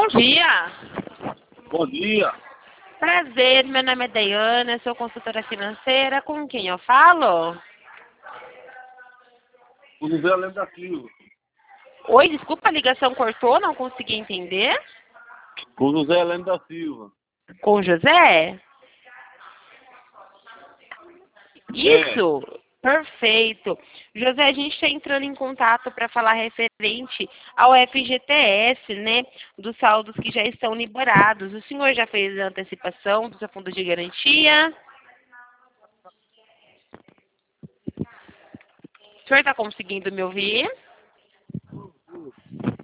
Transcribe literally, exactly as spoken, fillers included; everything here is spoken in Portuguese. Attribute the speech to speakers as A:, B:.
A: Bom dia.
B: Bom dia.
A: Prazer, meu nome é Daiana, sou consultora financeira. Com quem eu falo?
B: O José Lemos da Silva.
A: Oi, desculpa, a ligação cortou, não consegui entender.
B: Com o José Lemos da Silva.
A: Com o José? Isso, perfeito. José, a gente está entrando em contato para falar referente ao F G T S, né, dos saldos que já estão liberados. O senhor já fez a antecipação do seu fundo de garantia? O senhor está conseguindo me ouvir?